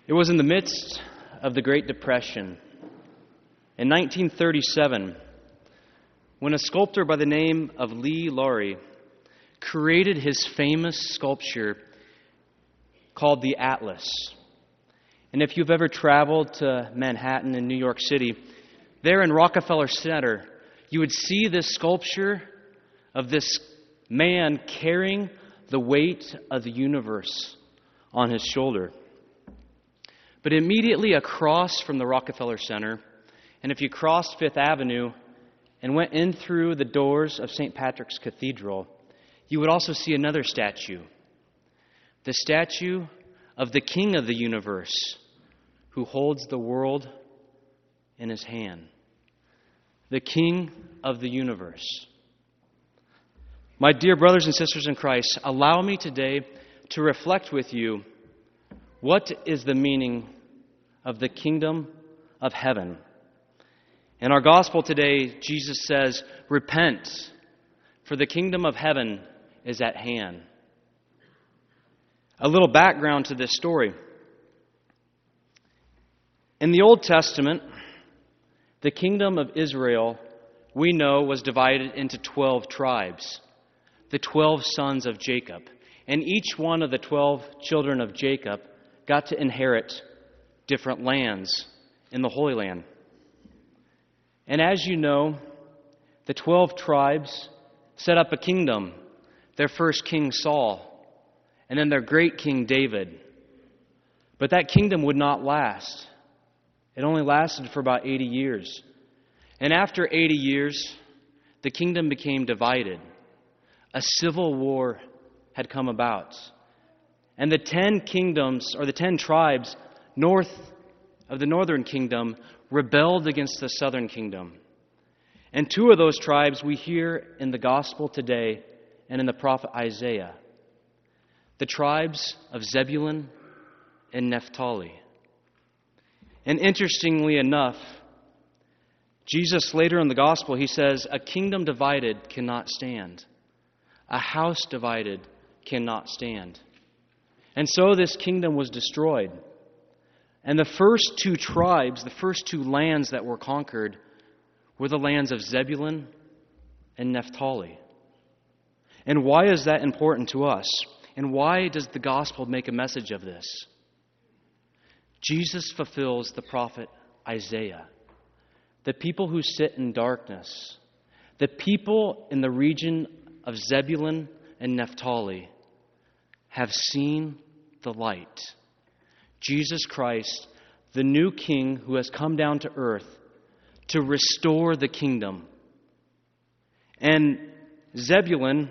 It was in the midst of the Great Depression in 1937 when a sculptor by the name of Lee Laurie created his famous sculpture called the Atlas. And if you've ever traveled to Manhattan and New York City, there in Rockefeller Center, you would see this sculpture of this man carrying the weight of the universe on his shoulder. But immediately across from the Rockefeller Center, and if you crossed Fifth Avenue and went in through the doors of St. Patrick's Cathedral, you would also see another statue. The statue of the King of the universe, who holds the world in his hand. The King of the universe. My dear brothers and sisters in Christ, allow me today to reflect with you what is the meaning of the kingdom of heaven. In our gospel today, Jesus says, "Repent, for the kingdom of heaven is at hand." A little background to this story. In the Old Testament, the kingdom of Israel, we know, was divided into 12 tribes, the 12 sons of Jacob. And each one of the 12 children of Jacob got to inherit different lands in the Holy Land. And as you know, the 12 tribes set up a kingdom. Their first king, Saul, and then their great king, David. But that kingdom would not last. It only lasted for about 80 years. And after 80 years, the kingdom became divided. A civil war had come about. And the 10 kingdoms, or the 10 tribes north of the northern kingdom, rebelled against the southern kingdom. And 2 of those tribes we hear in the gospel today and in the prophet Isaiah. The tribes of Zebulun and Naphtali. And interestingly enough, Jesus later in the gospel, he says, "A kingdom divided cannot stand. A house divided cannot stand." And so this kingdom was destroyed. And the first 2 tribes, the first 2 lands that were conquered, were the lands of Zebulun and Naphtali. And why is that important to us? And why does the gospel make a message of this? Jesus fulfills the prophet Isaiah. The people who sit in darkness, the people in the region of Zebulun and Naphtali, have seen the light. Jesus Christ, the new King who has come down to earth to restore the kingdom. And Zebulun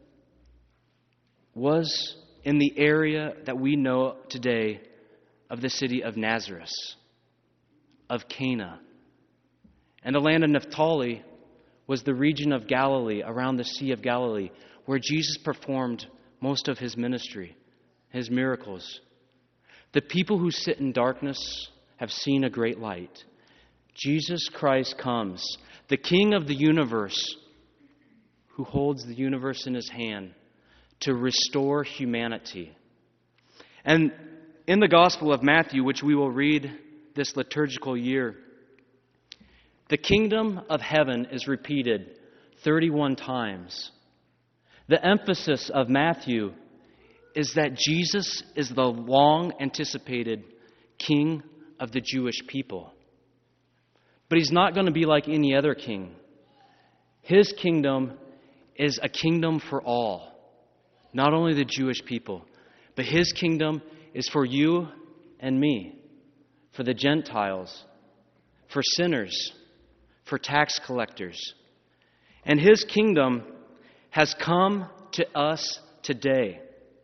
was in the area that we know today of the city of Nazareth, of Cana. And the land of Naphtali was the region of Galilee, around the Sea of Galilee, where Jesus performed most of his ministry, his miracles. The people who sit in darkness have seen a great light. Jesus Christ comes, the King of the universe, who holds the universe in his hand, to restore humanity. And in the Gospel of Matthew, which we will read this liturgical year, the kingdom of heaven is repeated 31 times. The emphasis of Matthew is that Jesus is the long-anticipated King of the Jewish people. But he's not going to be like any other king. His kingdom is a kingdom for all. Not only the Jewish people, but his kingdom is for you and me, for the Gentiles, for sinners, for tax collectors. And his kingdom has come to us today.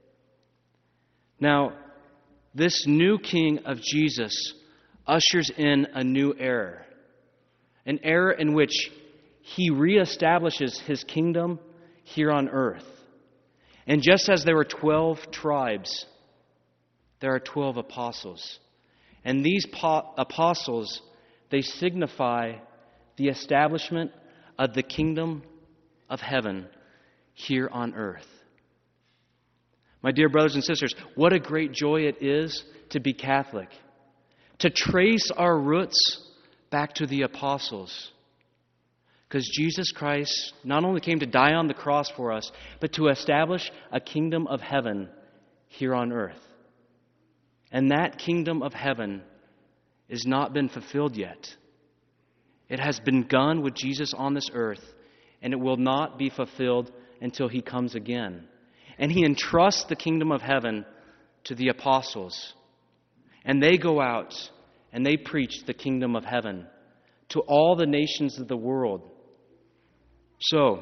Now, this new King of Jesus ushers in a new era, an era in which he reestablishes his kingdom here on earth. And just as there were 12 tribes, there are 12 apostles. And these apostles, they signify the establishment of the kingdom of heaven here on earth. My dear brothers and sisters, what a great joy it is to be Catholic, to trace our roots back to the apostles. Because Jesus Christ not only came to die on the cross for us, but to establish a kingdom of heaven here on earth. And that kingdom of heaven has not been fulfilled yet. It has begun with Jesus on this earth, and it will not be fulfilled until He comes again. And He entrusts the kingdom of heaven to the apostles. And they go out and they preach the kingdom of heaven to all the nations of the world. So,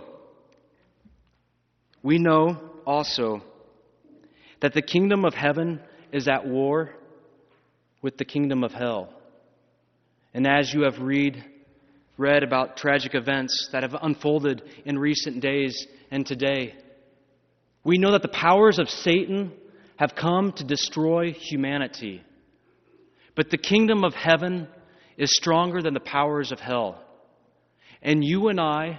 we know also that the kingdom of heaven is at war with the kingdom of hell. And as you have read about tragic events that have unfolded in recent days and today, we know that the powers of Satan have come to destroy humanity. But the kingdom of heaven is stronger than the powers of hell. And you and I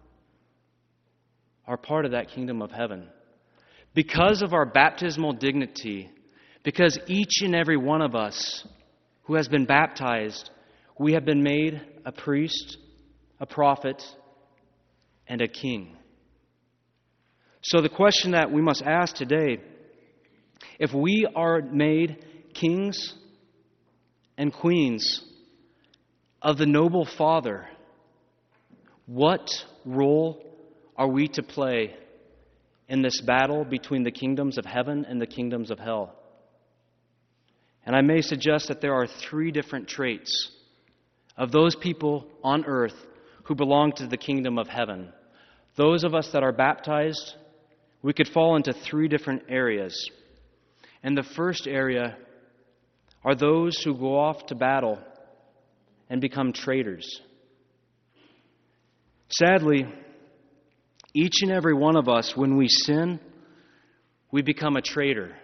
are part of that kingdom of heaven. Because of our baptismal dignity, because each and every one of us who has been baptized, we have been made a priest, a prophet, and a king. So the question that we must ask today, if we are made kings and queens of the noble Father, what role are we to play in this battle between the kingdoms of heaven and the kingdoms of hell? And I may suggest that there are 3 different traits of those people on earth who belong to the kingdom of heaven. Those of us that are baptized, we could fall into 3 different areas. And the first area are those who go off to battle and become traitors. Sadly, each and every one of us, when we sin, we become a traitor.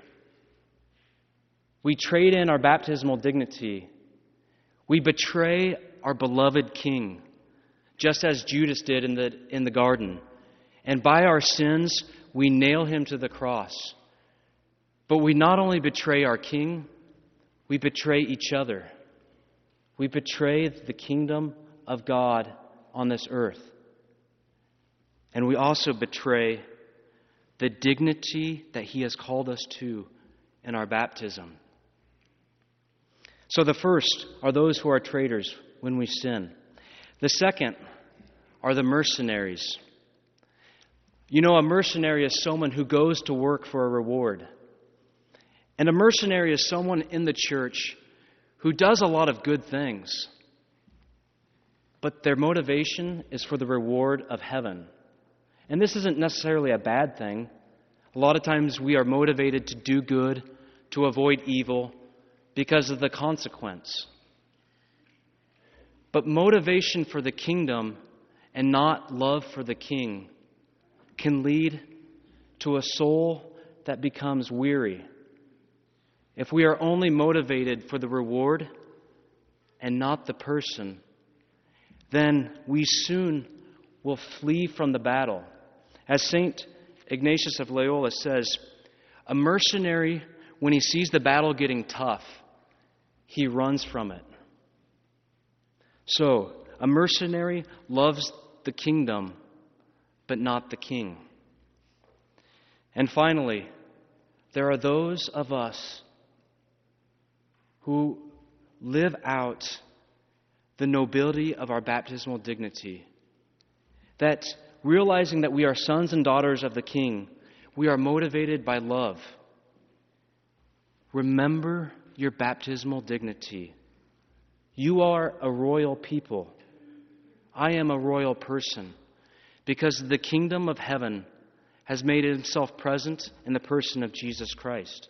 We trade in our baptismal dignity. We betray our beloved King, just as Judas did in the garden. And by our sins, we nail Him to the cross. But we not only betray our King, we betray each other. We betray the kingdom of God on this earth. And we also betray the dignity that He has called us to in our baptism. So the first are those who are traitors when we sin. The second are the mercenaries. You know, a mercenary is someone who goes to work for a reward. And a mercenary is someone in the church who does a lot of good things, but their motivation is for the reward of heaven. And this isn't necessarily a bad thing. A lot of times we are motivated to do good, to avoid evil, because of the consequence. But motivation for the kingdom and not love for the king can lead to a soul that becomes weary. If we are only motivated for the reward and not the person, then we soon will flee from the battle. As St. Ignatius of Loyola says, a mercenary, when he sees the battle getting tough, he runs from it. So, a mercenary loves the kingdom, but not the king. And finally, there are those of us who live out the nobility of our baptismal dignity. That realizing that we are sons and daughters of the King, we are motivated by love. Remember your baptismal dignity. You are a royal people. I am a royal person because the kingdom of heaven has made Himself present in the person of Jesus Christ.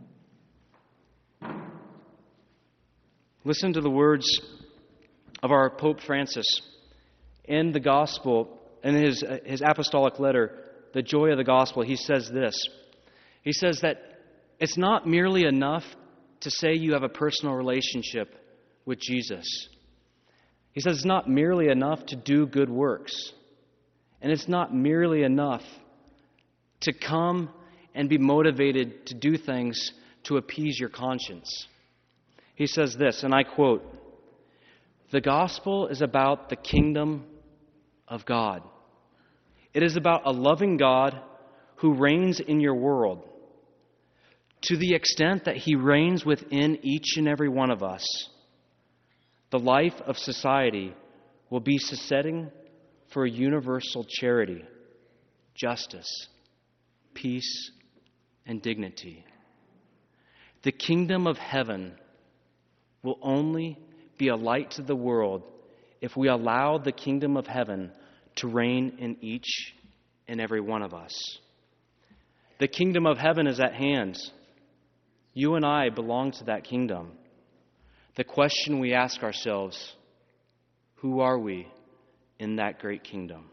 Listen to the words of our Pope Francis in the Gospel, in his apostolic letter, The Joy of the Gospel. He says this. He says that it's not merely enough to say you have a personal relationship with Jesus. He says it's not merely enough to do good works. And it's not merely enough to come and be motivated to do things to appease your conscience. He says this, and I quote, "The gospel is about the kingdom of God. It is about a loving God who reigns in your world. To the extent that he reigns within each and every one of us, the life of society will be setting for a universal charity, justice, peace, and dignity. The kingdom of heaven will only be a light to the world if we allow the kingdom of heaven to reign in each and every one of us. The kingdom of heaven is at hand. You and I belong to that kingdom. The question we ask ourselves, who are we in that great kingdom?"